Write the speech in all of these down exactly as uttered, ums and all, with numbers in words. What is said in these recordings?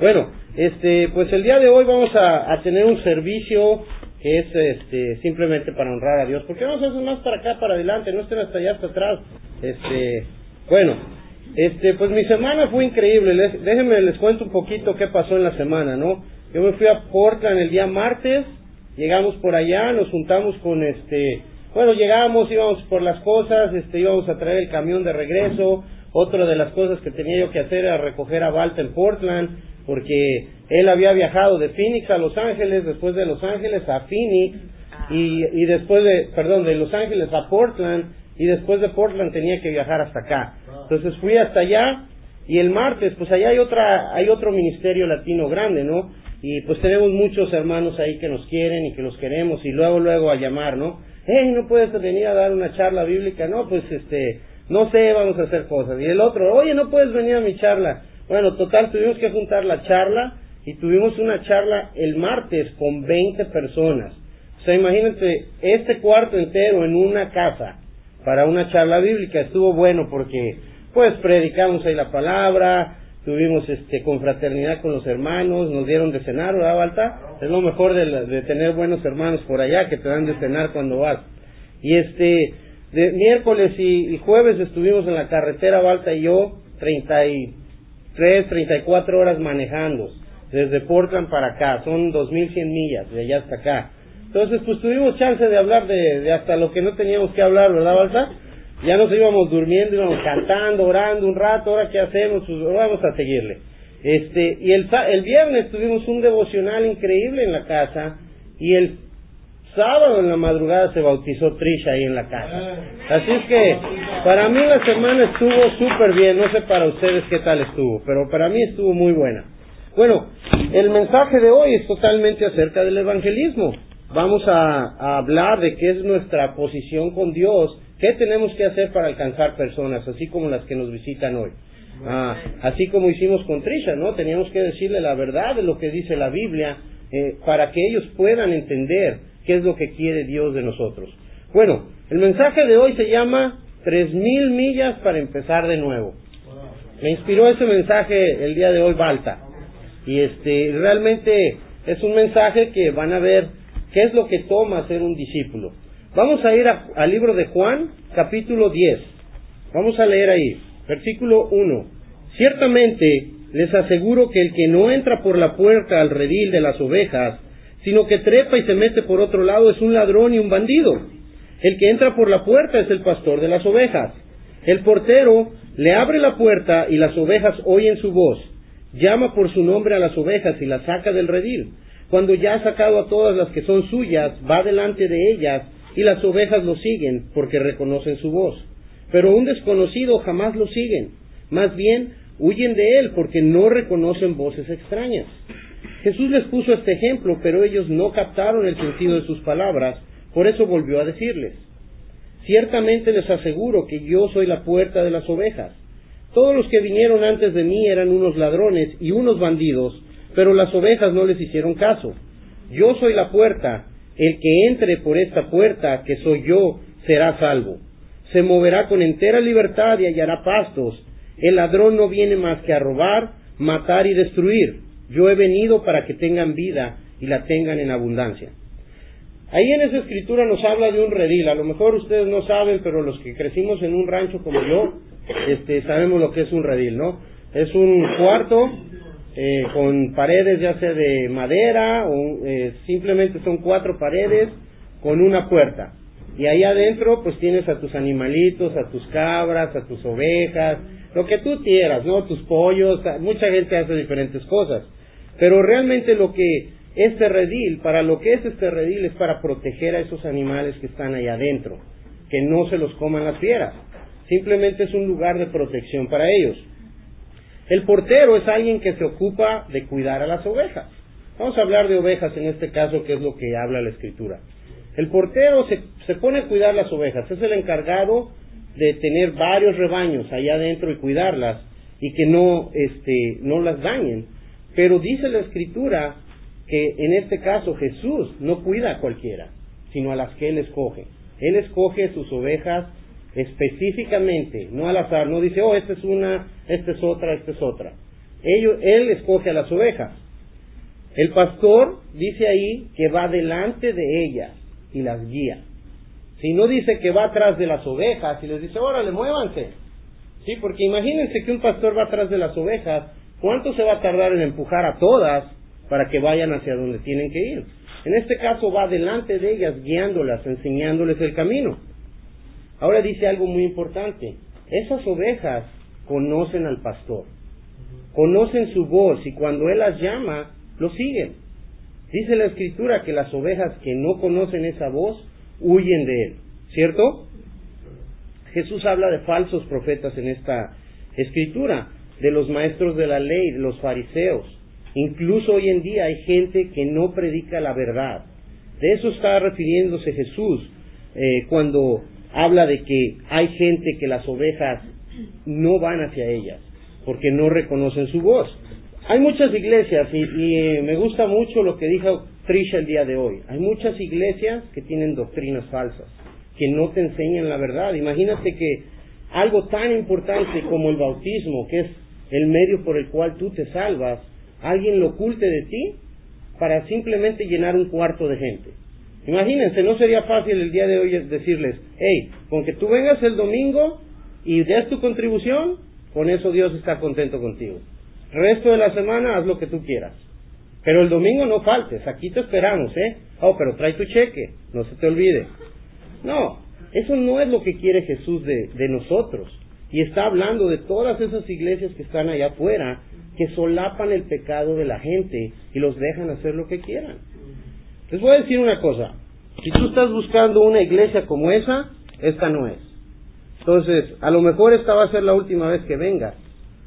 Bueno, este, pues el día de hoy vamos a, a tener un servicio que es este, simplemente para honrar a Dios. ¿Por qué no se hacen más para acá, para adelante? No estén hasta allá, hasta atrás. Este, bueno, este, pues mi semana fue increíble. Les, déjenme les cuento un poquito qué pasó en la semana, ¿no? Yo me fui a Portland el día martes, llegamos por allá, nos juntamos con este, bueno, llegamos, íbamos por las cosas, este, íbamos a traer el camión de regreso. Otra de las cosas que tenía yo que hacer era recoger a Balta en Portland, porque él había viajado de Phoenix a Los Ángeles, después de Los Ángeles a Phoenix, y, y después de, perdón, de Los Ángeles a Portland, y después de Portland tenía que viajar hasta acá. Entonces fui hasta allá, y el martes, pues allá hay otra, hay otro ministerio latino grande, ¿no? Y pues tenemos muchos hermanos ahí que nos quieren y que los queremos, y luego, luego a llamar, ¿no? Hey, ¿no puedes venir a dar una charla bíblica? No, pues este, no sé, vamos a hacer cosas. Y el otro, oye, ¿no puedes venir a mi charla? Bueno, total, tuvimos que juntar la charla, y tuvimos una charla el martes con veinte personas. O sea, imagínate, este cuarto entero en una casa para una charla bíblica. Estuvo bueno porque, pues, predicamos ahí la palabra, tuvimos este confraternidad con los hermanos, nos dieron de cenar, ¿verdad, Balta? Es lo mejor de, la, de tener buenos hermanos por allá, que te dan de cenar cuando vas. Y este, de miércoles y, y jueves estuvimos en la carretera, Balta y yo, treinta y tres, treinta y cuatro horas manejando, desde Portland para acá, son dos mil cien millas, de allá hasta acá. Entonces, pues tuvimos chance de hablar de, de hasta lo que no teníamos que hablar, ¿verdad, Balta? Ya nos íbamos durmiendo, íbamos cantando, orando un rato. Ahora qué hacemos, pues vamos a seguirle. Este, y el, el viernes tuvimos un devocional increíble en la casa, y el sábado en la madrugada se bautizó Trisha ahí en la casa. Así es que para mí la semana estuvo súper bien. No sé para ustedes qué tal estuvo, pero para mí estuvo muy buena. Bueno, el mensaje de hoy es totalmente acerca del evangelismo. Vamos a, a hablar de qué es nuestra posición con Dios, qué tenemos que hacer para alcanzar personas, así como las que nos visitan hoy. Ah, así como hicimos con Trisha, ¿no? Teníamos que decirle la verdad de lo que dice la Biblia, eh, para que ellos puedan entender qué es lo que quiere Dios de nosotros. Bueno, el mensaje de hoy se llama Tres mil millas para empezar de nuevo. Me inspiró ese mensaje el día de hoy Balta. Y este, realmente es un mensaje que van a ver qué es lo que toma ser un discípulo. Vamos a ir a, al libro de Juan, capítulo diez. Vamos a leer ahí, versículo uno. Ciertamente les aseguro que el que no entra por la puerta al redil de las ovejas, sino que trepa y se mete por otro lado, es un ladrón y un bandido. El que entra por la puerta es el pastor de las ovejas. El portero le abre la puerta y las ovejas oyen su voz. Llama por su nombre a las ovejas y las saca del redil. Cuando ya ha sacado a todas las que son suyas, va delante de ellas, y las ovejas lo siguen porque reconocen su voz. Pero un desconocido jamás lo siguen. Más bien, huyen de él porque no reconocen voces extrañas. Jesús les puso este ejemplo, pero ellos no captaron el sentido de sus palabras, por eso volvió a decirles: ciertamente les aseguro que yo soy la puerta de las ovejas. Todos los que vinieron antes de mí eran unos ladrones y unos bandidos, pero las ovejas no les hicieron caso. Yo soy la puerta, el que entre por esta puerta, que soy yo, será salvo. Se moverá con entera libertad y hallará pastos. El ladrón no viene más que a robar, matar y destruir. Yo he venido para que tengan vida y la tengan en abundancia. Ahí en esa escritura nos habla de un redil. A lo mejor ustedes no saben, pero los que crecimos en un rancho como yo, este, sabemos lo que es un redil, ¿no? Es un cuarto eh, con paredes ya sea de madera o eh, simplemente son cuatro paredes con una puerta. Y ahí adentro pues tienes a tus animalitos, a tus cabras, a tus ovejas, lo que tú quieras, ¿no? Tus pollos. Mucha gente hace diferentes cosas. Pero realmente lo que este redil, para lo que es este redil, es para proteger a esos animales que están ahí adentro, que no se los coman las fieras. Simplemente es un lugar de protección para ellos. El portero es alguien que se ocupa de cuidar a las ovejas. Vamos a hablar de ovejas en este caso, que es lo que habla la escritura. El portero se, se pone a cuidar las ovejas, es el encargado de tener varios rebaños allá adentro y cuidarlas, y que no, este, no las dañen. Pero dice la escritura que en este caso Jesús no cuida a cualquiera, sino a las que Él escoge. Él escoge sus ovejas específicamente, no al azar. No dice, oh, esta es una, esta es otra, esta es otra. Ellos, él escoge a las ovejas. El pastor dice ahí que va delante de ellas y las guía. Si no dice que va atrás de las ovejas y les dice, órale, muévanse. Sí, porque imagínense que un pastor va atrás de las ovejas, ¿cuánto se va a tardar en empujar a todas para que vayan hacia donde tienen que ir? En este caso va delante de ellas, guiándolas, enseñándoles el camino. Ahora dice algo muy importante. Esas ovejas conocen al pastor, conocen su voz, y cuando él las llama, lo siguen. Dice la Escritura que las ovejas que no conocen esa voz huyen de él, ¿cierto? Jesús habla de falsos profetas en esta Escritura, de los maestros de la ley, de los fariseos. Incluso hoy en día hay gente que no predica la verdad. De eso está refiriéndose Jesús eh, cuando habla de que hay gente que las ovejas no van hacia ellas, porque no reconocen su voz. Hay muchas iglesias, y, y eh, me gusta mucho lo que dijo Trisha el día de hoy. Hay muchas iglesias que tienen doctrinas falsas, que no te enseñan la verdad. Imagínate que algo tan importante como el bautismo, que es el medio por el cual tú te salvas, alguien lo oculte de ti para simplemente llenar un cuarto de gente. Imagínense, no sería fácil el día de hoy decirles, hey, con que tú vengas el domingo y des tu contribución, con eso Dios está contento contigo. El resto de la semana haz lo que tú quieras. Pero el domingo no faltes, aquí te esperamos, ¿eh? Oh, pero trae tu cheque, no se te olvide. No, eso no es lo que quiere Jesús de, de nosotros. Y está hablando de todas esas iglesias que están allá afuera, que solapan el pecado de la gente y los dejan hacer lo que quieran. Les voy a decir una cosa, si tú estás buscando una iglesia como esa, esta no es. Entonces, a lo mejor esta va a ser la última vez que vengas,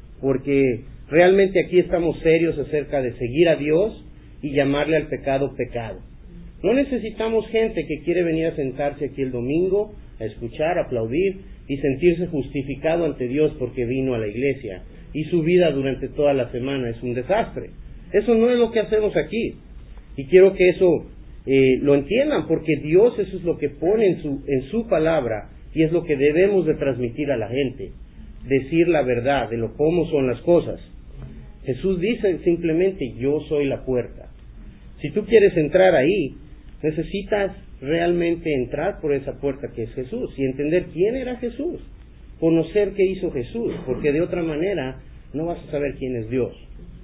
porque realmente aquí estamos serios acerca de seguir a Dios y llamarle al pecado pecado. No necesitamos gente que quiere venir a sentarse aquí el domingo, a escuchar, a aplaudir y sentirse justificado ante Dios porque vino a la iglesia y su vida durante toda la semana es un desastre. Eso no es lo que hacemos aquí. Y quiero que eso eh, lo entiendan, porque Dios eso es lo que pone en su, en su palabra, y es lo que debemos de transmitir a la gente. Decir la verdad de lo cómo son las cosas. Jesús dice simplemente, yo soy la puerta. Si tú quieres entrar ahí, necesitas realmente entrar por esa puerta que es Jesús y entender quién era Jesús, conocer qué hizo Jesús, porque de otra manera no vas a saber quién es Dios.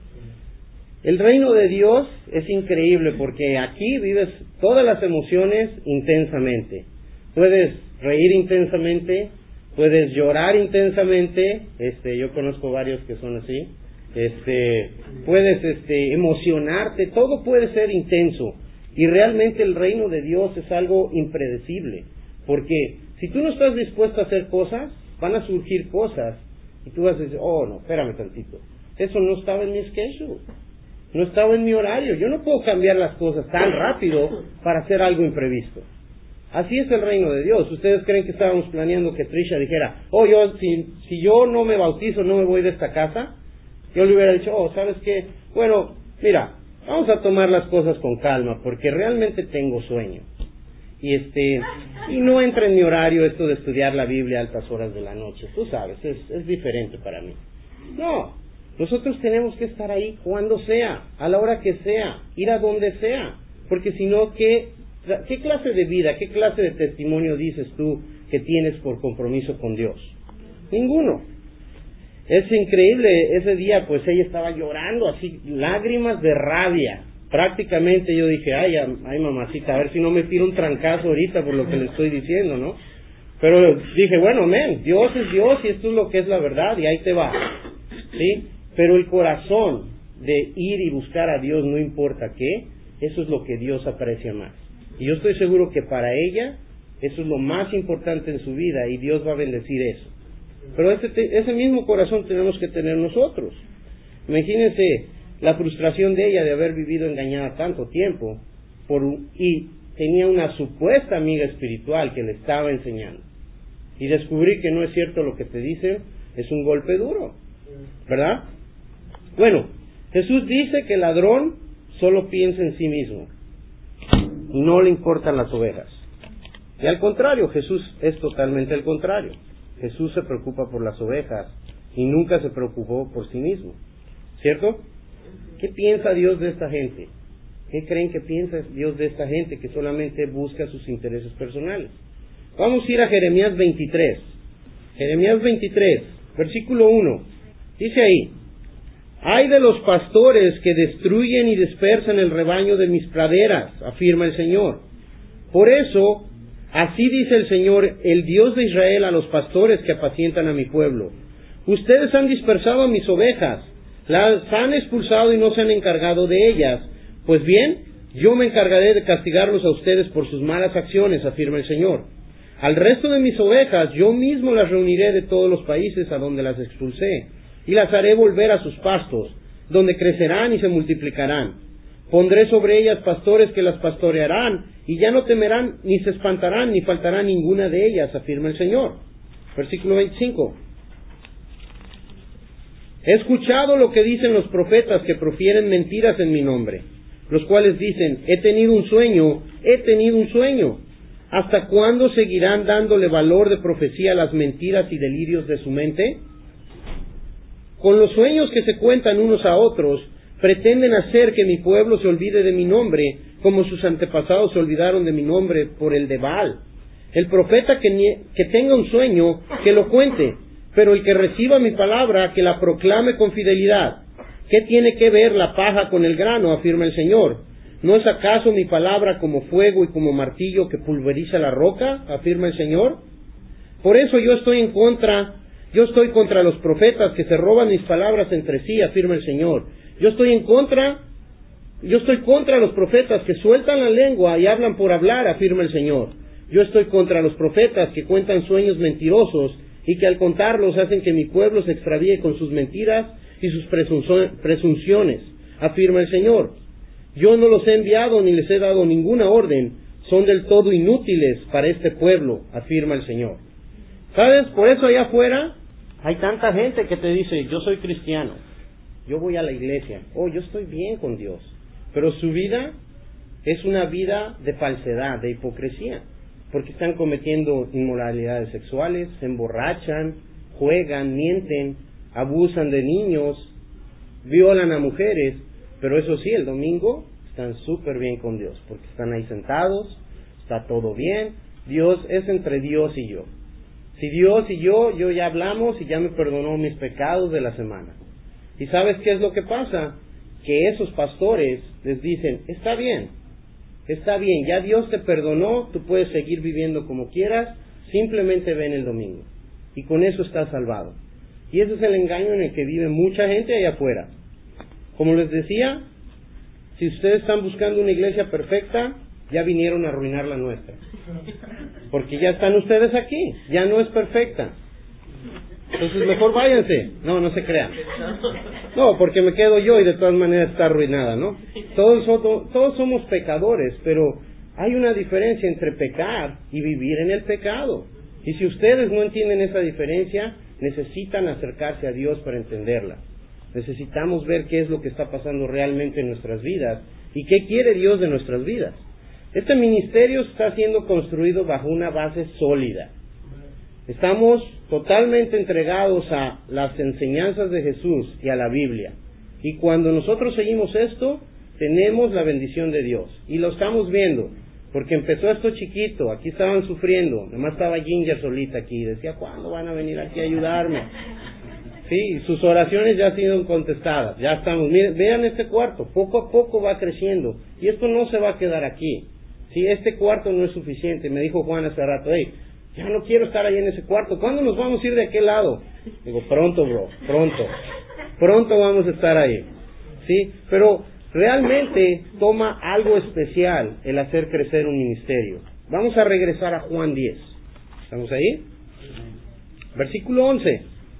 El reino de Dios es increíble porque aquí vives todas las emociones intensamente. Puedes reír intensamente, puedes llorar intensamente, este, yo conozco varios que son así, este, puedes este, emocionarte, todo puede ser intenso. Y realmente el reino de Dios es algo impredecible, porque si tú no estás dispuesto a hacer cosas, van a surgir cosas, y tú vas a decir, oh no, espérame tantito, eso no estaba en mi schedule, no estaba en mi horario, yo no puedo cambiar las cosas tan rápido para hacer algo imprevisto. Así es el reino de Dios. ¿Ustedes creen que estábamos planeando que Trisha dijera, oh, yo si, si yo no me bautizo, no me voy de esta casa? Yo le hubiera dicho, oh, ¿sabes qué? Bueno, mira, vamos a tomar las cosas con calma, porque realmente tengo sueño. Y este y no entra en mi horario esto de estudiar la Biblia a altas horas de la noche. Tú sabes, es, es diferente para mí. No, nosotros tenemos que estar ahí cuando sea, a la hora que sea, ir a donde sea. Porque si no, ¿qué, ¿qué clase de vida, qué clase de testimonio dices tú que tienes por compromiso con Dios? Ninguno. Es increíble, ese día pues ella estaba llorando así, lágrimas de rabia. Prácticamente yo dije, ay, ay mamacita, a ver si no me tiro un trancazo ahorita por lo que le estoy diciendo, ¿no? Pero dije, bueno, men, Dios es Dios y esto es lo que es la verdad y ahí te va, ¿sí? Pero el corazón de ir y buscar a Dios, no importa qué, eso es lo que Dios aprecia más. Y yo estoy seguro que para ella eso es lo más importante en su vida y Dios va a bendecir eso. Pero ese, ese mismo corazón tenemos que tener nosotros. Imagínense la frustración de ella de haber vivido engañada tanto tiempo por un, y tenía una supuesta amiga espiritual que le estaba enseñando. Y descubrir que no es cierto lo que te dicen es un golpe duro, ¿verdad? Bueno, Jesús dice que el ladrón solo piensa en sí mismo y no le importan las ovejas. Y al contrario, Jesús es totalmente al contrario. Jesús se preocupa por las ovejas y nunca se preocupó por sí mismo. ¿cierto? ¿Qué piensa Dios de esta gente? ¿Qué creen que piensa Dios de esta gente que solamente busca sus intereses personales? Vamos a ir a Jeremías veintitrés. Jeremías veintitrés, versículo uno. Dice ahí: Ay de los pastores que destruyen y dispersan el rebaño de mis praderas, afirma el Señor. Por eso, así dice el Señor, el Dios de Israel, a los pastores que apacientan a mi pueblo: Ustedes han dispersado a mis ovejas, las han expulsado y no se han encargado de ellas. Pues bien, yo me encargaré de castigarlos a ustedes por sus malas acciones, afirma el Señor. Al resto de mis ovejas yo mismo las reuniré de todos los países a donde las expulsé, y las haré volver a sus pastos, donde crecerán y se multiplicarán. Pondré sobre ellas pastores que las pastorearán, y ya no temerán, ni se espantarán, ni faltará ninguna de ellas, afirma el Señor. Versículo veinticinco. He escuchado lo que dicen los profetas que profieren mentiras en mi nombre, los cuales dicen: he tenido un sueño, he tenido un sueño. ¿Hasta cuándo seguirán dándole valor de profecía a las mentiras y delirios de su mente? Con los sueños que se cuentan unos a otros, pretenden hacer que mi pueblo se olvide de mi nombre, como sus antepasados se olvidaron de mi nombre por el de Baal. El profeta que, nie- que tenga un sueño, que lo cuente, pero el que reciba mi palabra, que la proclame con fidelidad. ¿Qué tiene que ver la paja con el grano?, afirma el Señor. ¿No es acaso mi palabra como fuego y como martillo que pulveriza la roca?, afirma el Señor. Por eso yo estoy en contra, yo estoy contra los profetas que se roban mis palabras entre sí, afirma el Señor. Yo estoy en contra, yo estoy contra los profetas que sueltan la lengua y hablan por hablar, afirma el Señor. Yo estoy contra los profetas que cuentan sueños mentirosos y que al contarlos hacen que mi pueblo se extravíe con sus mentiras y sus presunciones, afirma el Señor. Yo no los he enviado ni les he dado ninguna orden, son del todo inútiles para este pueblo, afirma el Señor. ¿Sabes? Por eso allá afuera hay tanta gente que te dice: yo soy cristiano, yo voy a la iglesia, oh, yo estoy bien con Dios, pero su vida es una vida de falsedad, de hipocresía, porque están cometiendo inmoralidades sexuales, se emborrachan, juegan, mienten, abusan de niños, violan a mujeres. Pero eso sí, el domingo están súper bien con Dios, porque están ahí sentados, está todo bien. Dios es entre Dios y yo. Si Dios y yo, yo ya hablamos y ya me perdonó mis pecados de la semana. ¿Y sabes qué es lo que pasa? Que esos pastores les dicen: está bien, está bien, ya Dios te perdonó, tú puedes seguir viviendo como quieras, simplemente ven el domingo. Y con eso estás salvado. Y ese es el engaño en el que vive mucha gente allá afuera. Como les decía, si ustedes están buscando una iglesia perfecta, ya vinieron a arruinar la nuestra. Porque ya están ustedes aquí, ya no es perfecta. Entonces mejor váyanse. No, no se crean. No, porque me quedo yo y de todas maneras está arruinada, ¿no? Todos, todos, todos somos pecadores, pero hay una diferencia entre pecar y vivir en el pecado. Y si ustedes no entienden esa diferencia, necesitan acercarse a Dios para entenderla. Necesitamos ver qué es lo que está pasando realmente en nuestras vidas y qué quiere Dios de nuestras vidas. Este ministerio está siendo construido bajo una base sólida. Estamos totalmente entregados a las enseñanzas de Jesús y a la Biblia. Y cuando nosotros seguimos esto, tenemos la bendición de Dios. Y lo estamos viendo, porque empezó esto chiquito, aquí estaban sufriendo, nomás estaba Ginger solita aquí, decía: ¿cuándo van a venir aquí a ayudarme? Sí, sus oraciones ya han sido contestadas, ya estamos. Miren, vean este cuarto, poco a poco va creciendo, y esto no se va a quedar aquí. Sí, este cuarto no es suficiente. Me dijo Juan hace rato: hey, ya no quiero estar ahí en ese cuarto, ¿cuándo nos vamos a ir de aquel lado? Digo: pronto, bro, pronto, pronto vamos a estar ahí. Sí, pero realmente toma algo especial el hacer crecer un ministerio. Vamos a regresar a Juan diez. ¿Estamos ahí? Versículo once.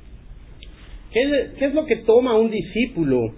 ¿Qué es, ¿Qué es lo que toma un discípulo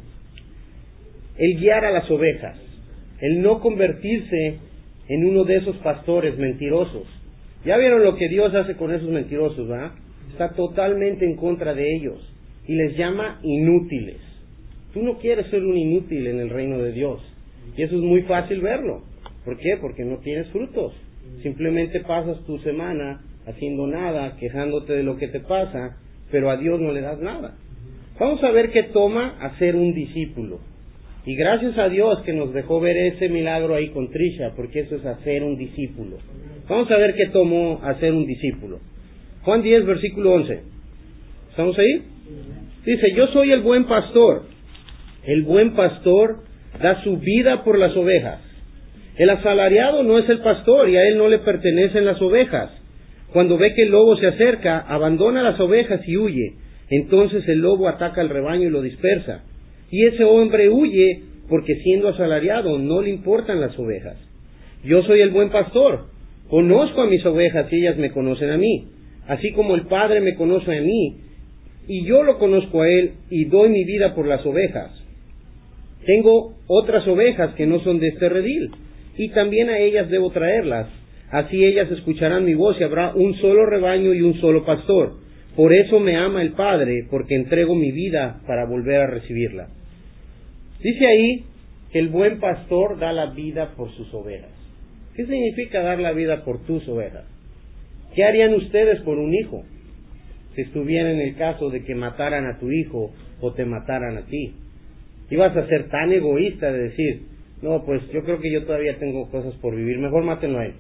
el guiar a las ovejas? El no convertirse en uno de esos pastores mentirosos. Ya vieron lo que Dios hace con esos mentirosos, ¿verdad? Está totalmente en contra de ellos y les llama inútiles. Tú no quieres ser un inútil en el reino de Dios, y eso es muy fácil verlo. ¿Por qué? Porque no tienes frutos. Simplemente pasas tu semana haciendo nada, quejándote de lo que te pasa, pero a Dios no le das nada. Vamos a ver qué toma hacer un discípulo. Y gracias a Dios que nos dejó ver ese milagro ahí con Trisha, porque eso es hacer un discípulo. Vamos a ver qué tomó hacer un discípulo. Juan diez, versículo once. ¿Estamos ahí? Dice, yo soy el buen pastor. El buen pastor da su vida por las ovejas. El asalariado no es el pastor y a él no le pertenecen las ovejas. Cuando ve que el lobo se acerca, abandona las ovejas y huye. Entonces el lobo ataca al rebaño y lo dispersa. Y ese hombre huye porque siendo asalariado no le importan las ovejas. Yo soy el buen pastor. Conozco a mis ovejas y ellas me conocen a mí. Así como el Padre me conoce a mí y yo lo conozco a él y doy mi vida por las ovejas. Tengo otras ovejas que no son de este redil y también a ellas debo traerlas. Así ellas escucharán mi voz y habrá un solo rebaño y un solo pastor. Por eso me ama el Padre, porque entrego mi vida para volver a recibirla. Dice ahí que el buen pastor da la vida por sus ovejas. ¿Qué significa dar la vida por tus ovejas? ¿Qué harían ustedes por un hijo si estuviera en el caso de que mataran a tu hijo o te mataran a ti? ¿Ibas a ser tan egoísta de decir, no, pues yo creo que yo todavía tengo cosas por vivir, mejor mátenlo a él?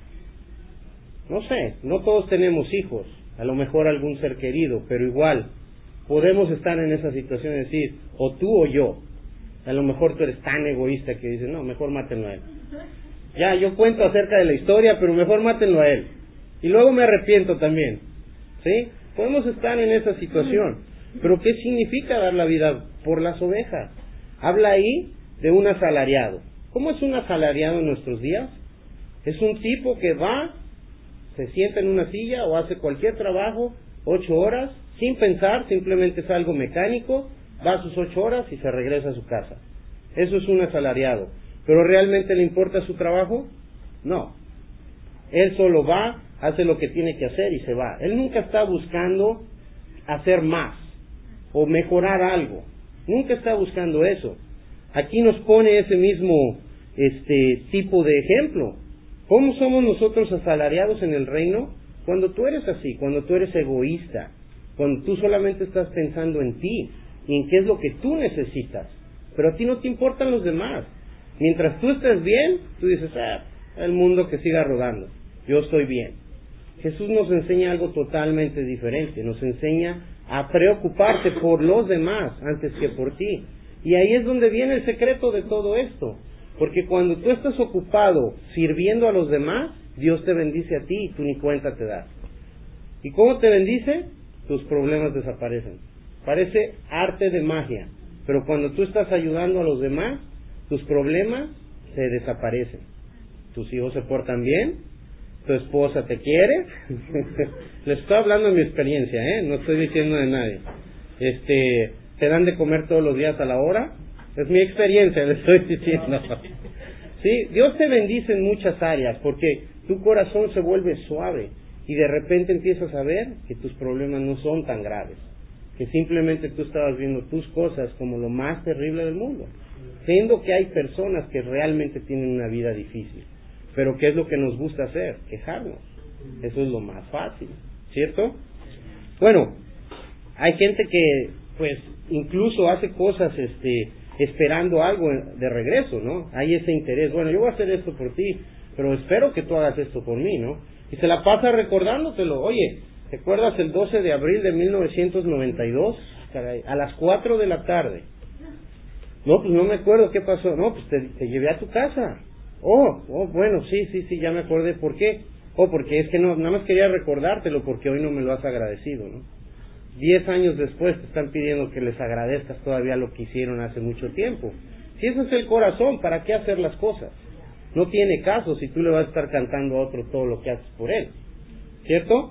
No sé, no todos tenemos hijos, a lo mejor algún ser querido, pero igual podemos estar en esa situación de decir, o tú o yo. A lo mejor tú eres tan egoísta que dices, no, mejor mátenlo a él. Ya, yo cuento acerca de la historia, pero mejor mátenlo a él. Y luego me arrepiento también. ¿Sí? Podemos estar en esa situación. Pero ¿qué significa dar la vida por las ovejas? Habla ahí de un asalariado. ¿Cómo es un asalariado en nuestros días? Es un tipo que va, se sienta en una silla o hace cualquier trabajo, ocho horas, sin pensar, simplemente es algo mecánico, va a sus ocho horas y se regresa a su casa. Eso es un asalariado. ¿Pero realmente le importa su trabajo? No. Él solo va, hace lo que tiene que hacer y se va. Él nunca está buscando hacer más o mejorar algo. Nunca está buscando eso. Aquí nos pone ese mismo este tipo de ejemplo. ¿Cómo somos nosotros asalariados en el reino? Cuando tú eres así, cuando tú eres egoísta, cuando tú solamente estás pensando en ti y en qué es lo que tú necesitas, pero a ti no te importan los demás. Mientras tú estés bien, tú dices, ah, el mundo que siga rodando, yo estoy bien. Jesús nos enseña algo totalmente diferente, nos enseña a preocuparte por los demás antes que por ti. Y ahí es donde viene el secreto de todo esto, porque cuando tú estás ocupado sirviendo a los demás, Dios te bendice a ti y tú ni cuenta te das. ¿Y cómo te bendice? Tus problemas desaparecen. Parece arte de magia, pero cuando tú estás ayudando a los demás, tus problemas se desaparecen. Tus hijos se portan bien, tu esposa te quiere. Les estoy hablando de mi experiencia, ¿eh? No estoy diciendo de nadie. Este, te dan de comer todos los días a la hora. Es mi experiencia, les estoy diciendo. Sí, Dios te bendice en muchas áreas porque tu corazón se vuelve suave y de repente empiezas a ver que tus problemas no son tan graves, que simplemente tú estabas viendo tus cosas como lo más terrible del mundo, siendo que hay personas que realmente tienen una vida difícil. Pero ¿qué es lo que nos gusta hacer? Quejarnos. Eso es lo más fácil, ¿cierto? Bueno, hay gente que pues incluso hace cosas este esperando algo de regreso, ¿no? Hay ese interés, bueno, yo voy a hacer esto por ti, pero espero que tú hagas esto por mí, ¿no? Y se la pasa recordándotelo. Oye, ¿te acuerdas el doce de abril de mil novecientos noventa y dos? Caray, a las cuatro de la tarde. No, pues no me acuerdo qué pasó. No, pues te, te llevé a tu casa. Oh, oh, bueno, sí, sí, sí, ya me acordé. ¿Por qué? Oh, porque es que no, nada más quería recordártelo porque hoy no me lo has agradecido, ¿no? Diez años después te están pidiendo que les agradezcas todavía lo que hicieron hace mucho tiempo. Si ese es el corazón, ¿para qué hacer las cosas? No tiene caso si tú le vas a estar cantando a otro todo lo que haces por él, ¿cierto?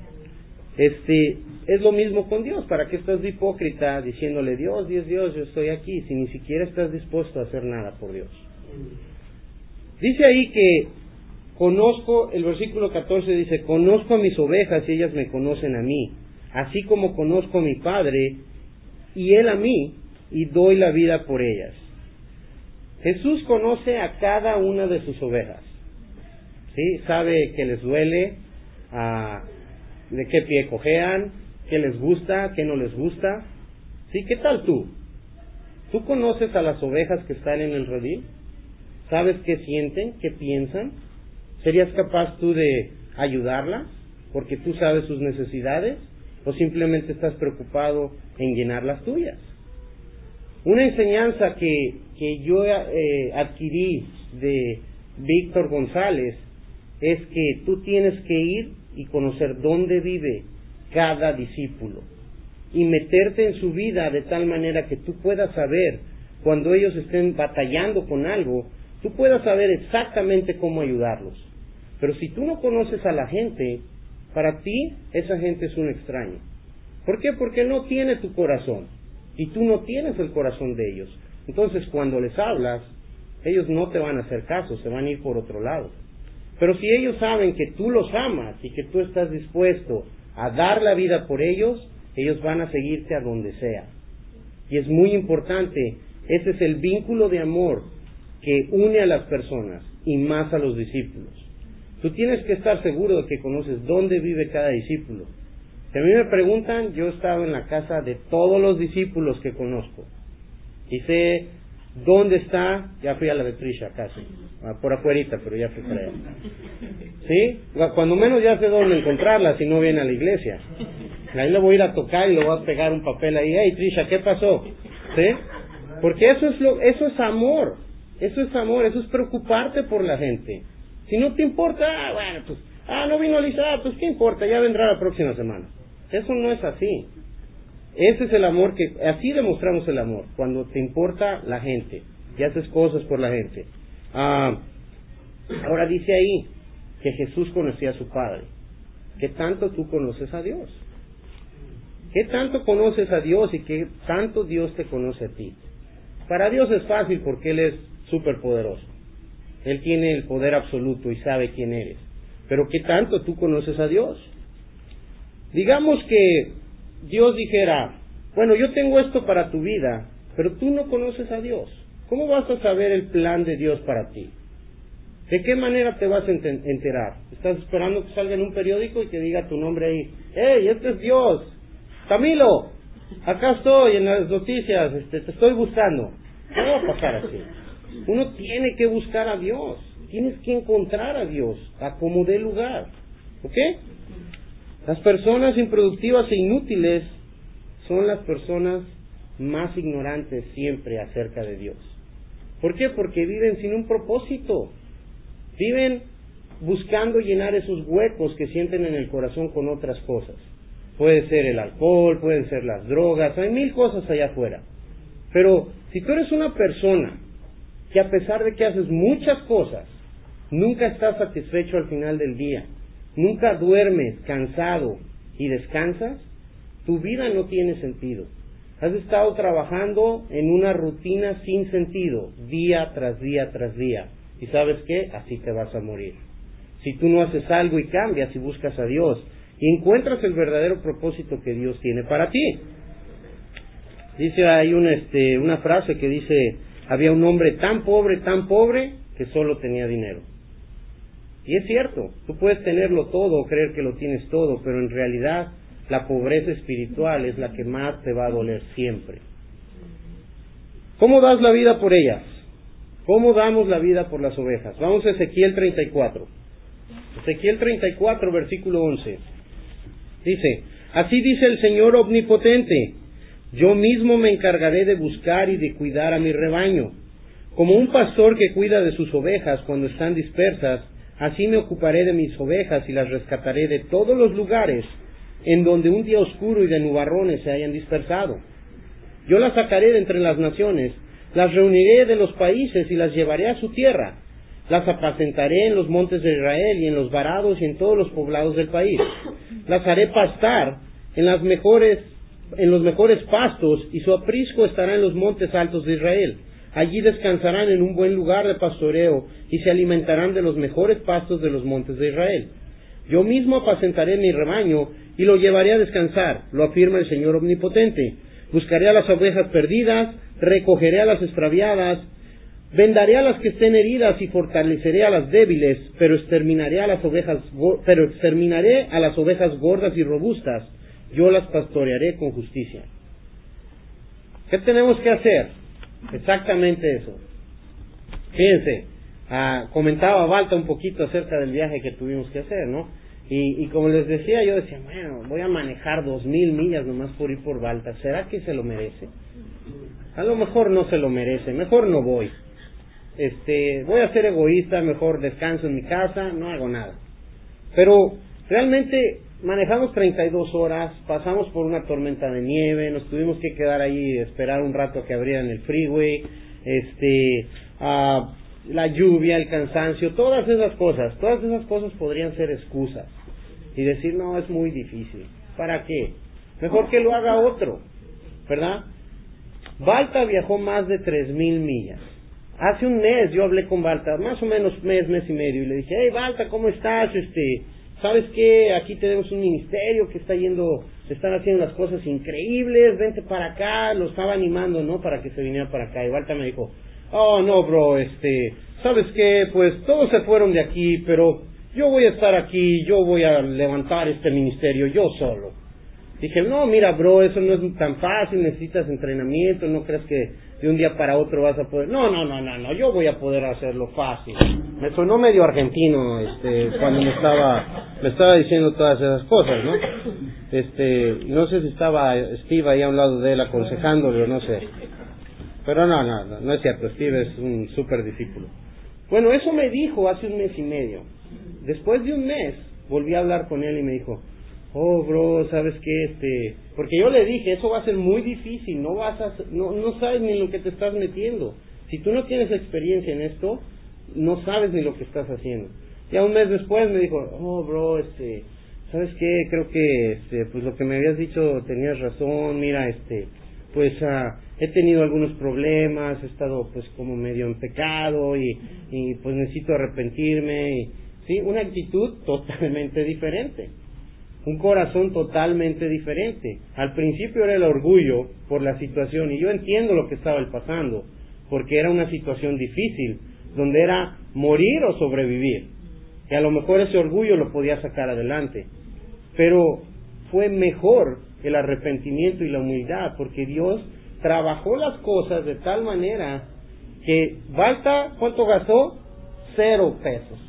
Este, es lo mismo con Dios. ¿Para qué estás de hipócrita diciéndole Dios, Dios, Dios, yo estoy aquí, si ni siquiera estás dispuesto a hacer nada por Dios? Dice ahí que conozco, el versículo catorce dice, conozco a mis ovejas y ellas me conocen a mí, así como conozco a mi Padre y Él a mí, y doy la vida por ellas. Jesús conoce a cada una de sus ovejas, ¿sí? Sabe que les duele, a, de qué pie cojean, qué les gusta, qué no les gusta. ¿Sí? ¿Qué tal tú? ¿Tú conoces a las ovejas que están en el redil? ¿Sabes qué sienten? ¿Qué piensan? ¿Serías capaz tú de ayudarlas porque tú sabes sus necesidades? ¿O simplemente estás preocupado en llenar las tuyas? Una enseñanza que, que yo eh, adquirí de Víctor González es que tú tienes que ir y conocer dónde vive cada discípulo y meterte en su vida de tal manera que tú puedas saber, cuando ellos estén batallando con algo, tú puedas saber exactamente cómo ayudarlos. Pero si tú no conoces a la gente, para ti esa gente es un extraño. ¿Por qué? Porque no tiene tu corazón y tú no tienes el corazón de ellos. Entonces cuando les hablas, ellos no te van a hacer caso, se van a ir por otro lado. Pero si ellos saben que tú los amas y que tú estás dispuesto a dar la vida por ellos, ellos van a seguirte a donde sea. Y es muy importante, ese es el vínculo de amor que une a las personas y más a los discípulos. Tú tienes que estar seguro de que conoces dónde vive cada discípulo. Si a mí me preguntan, yo he estado en la casa de todos los discípulos que conozco y sé dónde está. Ya fui a la de Trisha casi, por afuerita, pero ya fui para allá. ¿Sí? Cuando menos ya sé dónde encontrarla si no viene a la iglesia. Ahí le voy a ir a tocar y le voy a pegar un papel ahí. Hey Trisha, ¿qué pasó? ¿Sí? Porque eso es lo, eso es amor. Eso es amor, eso es preocuparte por la gente. Si no te importa, ah, bueno, pues, ah, no vino Lisa, ah, pues qué importa, ya vendrá la próxima semana. Eso no es así. Ese es el amor que, así demostramos el amor, cuando te importa la gente y haces cosas por la gente. Ah, ahora dice ahí que Jesús conocía a su Padre. ¿Qué tanto tú conoces a Dios? ¿Qué tanto conoces a Dios y qué tanto Dios te conoce a ti? Para Dios es fácil porque Él es superpoderoso. Él tiene el poder absoluto y sabe quién eres. Pero ¿qué tanto tú conoces a Dios? Digamos que Dios dijera, bueno, yo tengo esto para tu vida, pero tú no conoces a Dios. ¿Cómo vas a saber el plan de Dios para ti? ¿De qué manera te vas a enterar? ¿Estás esperando que salga en un periódico y que diga tu nombre ahí? ¡Hey, este es Dios! ¡Camilo! Acá estoy en las noticias, este, te estoy buscando. ¿Qué va a pasar así? Uno tiene que buscar a Dios. Tienes que encontrar a Dios a como dé lugar. ¿Ok? Las personas improductivas e inútiles son las personas más ignorantes siempre acerca de Dios. ¿Por qué? Porque viven sin un propósito. Viven buscando llenar esos huecos que sienten en el corazón con otras cosas. Puede ser el alcohol, pueden ser las drogas, hay mil cosas allá afuera. Pero si tú eres una persona que a pesar de que haces muchas cosas, nunca estás satisfecho al final del día, nunca duermes cansado y descansas, tu vida no tiene sentido. Has estado trabajando en una rutina sin sentido, día tras día tras día. ¿Y sabes qué? Así te vas a morir. Si tú no haces algo y cambias y buscas a Dios y encuentras el verdadero propósito que Dios tiene para ti. Dice, hay una, este, una frase que dice, había un hombre tan pobre, tan pobre, que solo tenía dinero. Y es cierto, tú puedes tenerlo todo o creer que lo tienes todo, pero en realidad la pobreza espiritual es la que más te va a doler siempre. ¿Cómo das la vida por ellas? ¿Cómo damos la vida por las ovejas? Vamos a Ezequiel treinta y cuatro. Ezequiel treinta y cuatro, versículo once. Dice, así dice el Señor omnipotente, yo mismo me encargaré de buscar y de cuidar a mi rebaño. Como un pastor que cuida de sus ovejas cuando están dispersas, así me ocuparé de mis ovejas y las rescataré de todos los lugares en donde un día oscuro y de nubarrones se hayan dispersado. Yo las sacaré de entre las naciones, las reuniré de los países y las llevaré a su tierra. Las apacentaré en los montes de Israel y en los varados y en todos los poblados del país. Las haré pastar en las mejores, en los mejores pastos y su aprisco estará en los montes altos de Israel. Allí descansarán en un buen lugar de pastoreo y se alimentarán de los mejores pastos de los montes de Israel. Yo mismo apacentaré mi rebaño y lo llevaré a descansar, lo afirma el Señor omnipotente. Buscaré a las ovejas perdidas, recogeré a las extraviadas, vendaré a las que estén heridas y fortaleceré a las débiles, pero exterminaré a las ovejas, pero exterminaré a las ovejas gordas y robustas. Yo las pastorearé con justicia. ¿Qué tenemos que hacer? Exactamente eso. Fíjense, ah, comentaba Balta un poquito acerca del viaje que tuvimos que hacer, ¿no? Y, y como les decía, yo decía, bueno, voy a manejar dos mil millas nomás por ir por Balta. ¿Será que se lo merece? A lo mejor no se lo merece, mejor no voy. Este, voy a ser egoísta, mejor descanso en mi casa, no hago nada. Pero realmente manejamos treinta y dos horas, pasamos por una tormenta de nieve, nos tuvimos que quedar ahí, esperar un rato a que abrieran el freeway, este, uh, la lluvia, el cansancio, todas esas cosas, todas esas cosas podrían ser excusas y decir, no, es muy difícil. ¿Para qué? Mejor que lo haga otro, ¿verdad? Balta viajó más de tres mil millas. Hace un mes yo hablé con Balta, más o menos mes, mes y medio, y le dije, hey Balta, ¿cómo estás? Este, ¿sabes qué? Aquí tenemos un ministerio que está yendo, están haciendo las cosas increíbles, vente para acá, lo estaba animando, ¿no? Para que se viniera para acá. Y Balta me dijo, oh no bro, este, ¿sabes qué? Pues todos se fueron de aquí, pero yo voy a estar aquí, yo voy a levantar este ministerio yo solo. Dije, no, mira bro, eso no es tan fácil, necesitas entrenamiento, no crees que de un día para otro vas a poder. No, no, no, no, no, yo voy a poder hacerlo fácil. Me sonó medio argentino, este, cuando me estaba, me estaba diciendo todas esas cosas, ¿no? Este, no sé si estaba Steve ahí a un lado de él aconsejándole o no sé. Pero no, no, no, no es cierto, Steve es un súper discípulo. Bueno, eso me dijo hace un mes y medio. Después de un mes, volví a hablar con él y me dijo, oh bro, ¿sabes qué? Este, porque yo le dije, eso va a ser muy difícil, no vas a, no, no sabes ni en lo que te estás metiendo. Si tú no tienes experiencia en esto, no sabes ni lo que estás haciendo. Ya un mes después me dijo, oh bro, este, ¿sabes qué? Creo que, este, pues lo que me habías dicho tenías razón, mira, este, pues uh, he tenido algunos problemas, he estado pues como medio en pecado y, y pues necesito arrepentirme, y, sí, una actitud totalmente diferente. Un corazón totalmente diferente. Al principio era el orgullo por la situación, y yo entiendo lo que estaba pasando, porque era una situación difícil, donde era morir o sobrevivir, y a lo mejor ese orgullo lo podía sacar adelante, pero fue mejor el arrepentimiento y la humildad, porque Dios trabajó las cosas de tal manera que Balta, ¿cuánto gastó? Cero pesos.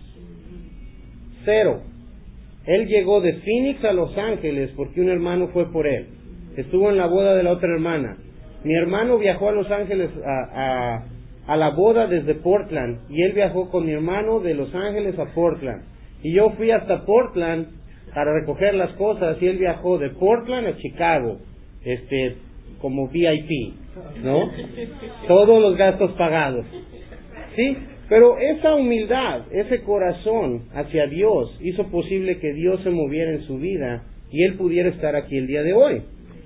Cero. Él llegó de Phoenix a Los Ángeles porque un hermano fue por él. Estuvo en la boda de la otra hermana. Mi hermano viajó a Los Ángeles a, a, a la boda desde Portland, y él viajó con mi hermano de Los Ángeles a Portland. Y yo fui hasta Portland para recoger las cosas, y él viajó de Portland a Chicago, este, como V I P, ¿no? Todos los gastos pagados. ¿Sí? Pero esa humildad, ese corazón hacia Dios hizo posible que Dios se moviera en su vida y él pudiera estar aquí el día de hoy.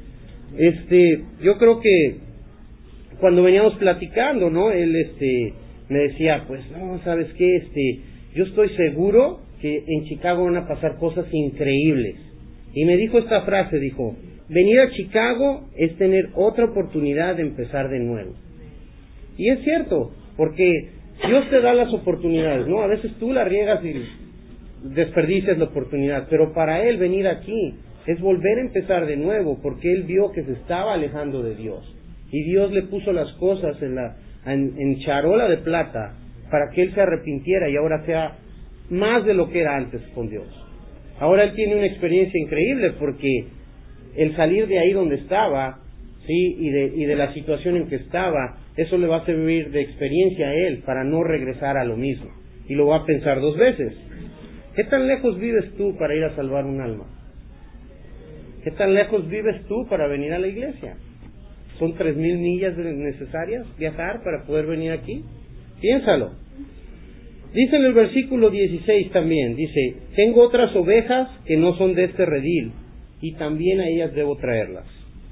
Este, yo creo que cuando veníamos platicando, ¿no? Él, este, me decía, pues no, ¿sabes qué? Este, yo estoy seguro que en Chicago van a pasar cosas increíbles. Y me dijo esta frase, dijo, venir a Chicago es tener otra oportunidad de empezar de nuevo. Y es cierto, porque Dios te da las oportunidades, ¿no? A veces tú la riegas y desperdicias la oportunidad, pero para Él venir aquí es volver a empezar de nuevo, porque Él vio que se estaba alejando de Dios. Y Dios le puso las cosas en, la, en, en charola de plata para que Él se arrepintiera y ahora sea más de lo que era antes con Dios. Ahora Él tiene una experiencia increíble, porque el salir de ahí donde estaba, sí, y de, y de la situación en que estaba, eso le va a servir de experiencia a él para no regresar a lo mismo, y lo va a pensar dos veces. ¿Qué tan lejos vives tú para ir a salvar un alma? ¿Qué tan lejos vives tú para venir a la iglesia? ¿Son tres mil millas necesarias viajar para poder venir aquí? Piénsalo. Dice en el versículo dieciséis también, dice, tengo otras ovejas que no son de este redil, y también a ellas debo traerlas.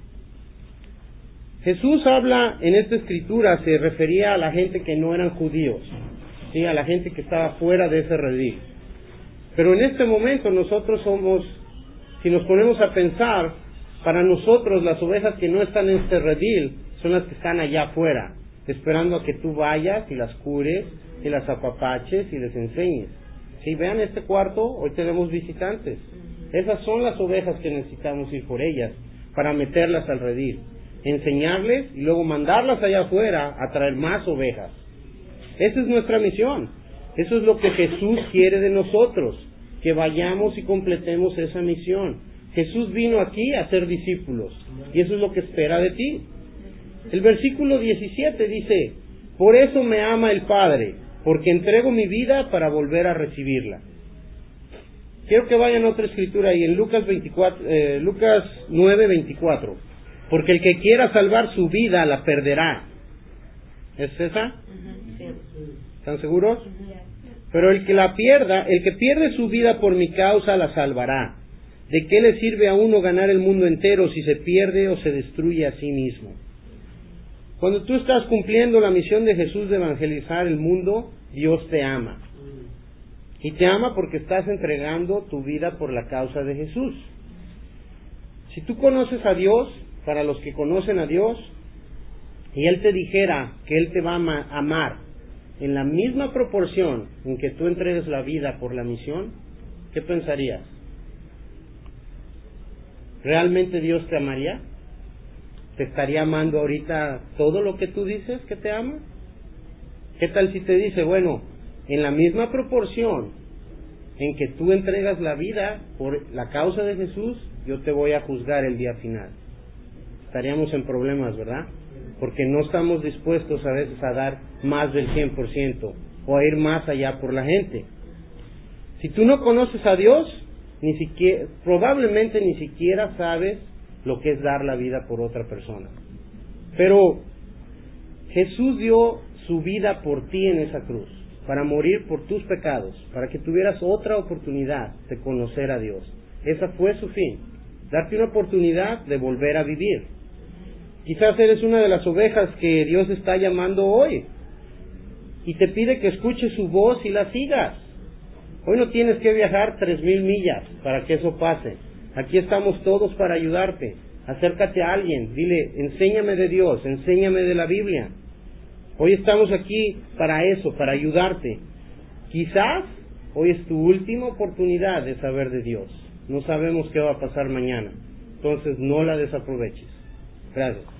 Jesús habla en esta escritura, se refería a la gente que no eran judíos, ¿sí? A la gente que estaba fuera de ese redil. Pero en este momento nosotros somos, si nos ponemos a pensar, para nosotros las ovejas que no están en este redil son las que están allá afuera, esperando a que tú vayas y las cures, y las apapaches y les enseñes. Si vean este cuarto, hoy tenemos visitantes. Esas son las ovejas que necesitamos ir por ellas, para meterlas al redil. enseñarles y luego mandarlas allá afuera a traer más ovejas. Esa es nuestra misión. Eso es lo que Jesús quiere de nosotros, que vayamos y completemos esa misión. Jesús vino aquí a ser discípulos y eso es lo que espera de ti. El versículo diecisiete dice: por eso me ama el Padre, porque entrego mi vida para volver a recibirla. Quiero que vayan a otra escritura ahí en Lucas veinticuatro, eh, Lucas nueve veinticuatro. Porque el que quiera salvar su vida la perderá. ¿Es esa? ¿Están seguros? Pero el que la pierda, el que pierde su vida por mi causa la salvará. ¿De qué le sirve a uno ganar el mundo entero si se pierde o se destruye a sí mismo? Cuando tú estás cumpliendo la misión de Jesús de evangelizar el mundo, Dios te ama. Y te ama porque estás entregando tu vida por la causa de Jesús. Si tú conoces a Dios, para los que conocen a Dios, y Él te dijera que Él te va a amar en la misma proporción en que tú entregues la vida por la misión, ¿qué pensarías? ¿Realmente Dios te amaría? ¿Te estaría amando ahorita todo lo que tú dices que te ama? ¿Qué tal si te dice, bueno, en la misma proporción en que tú entregas la vida por la causa de Jesús, yo te voy a juzgar el día final? Estaríamos en problemas, ¿verdad? Porque no estamos dispuestos a veces a dar más del cien por ciento o a ir más allá por la gente. Si tú no conoces a Dios, ni siquiera, probablemente ni siquiera sabes lo que es dar la vida por otra persona. Pero Jesús dio su vida por ti en esa cruz, para morir por tus pecados, para que tuvieras otra oportunidad de conocer a Dios. Esa fue su fin, darte una oportunidad de volver a vivir. Quizás eres una de las ovejas que Dios está llamando hoy y te pide que escuches su voz y la sigas. Hoy no tienes que viajar tres mil millas para que eso pase. Aquí estamos todos para ayudarte. Acércate a alguien, dile, enséñame de Dios, enséñame de la Biblia. Hoy estamos aquí para eso, para ayudarte. Quizás hoy es tu última oportunidad de saber de Dios. No sabemos qué va a pasar mañana. Entonces no la desaproveches. Gracias.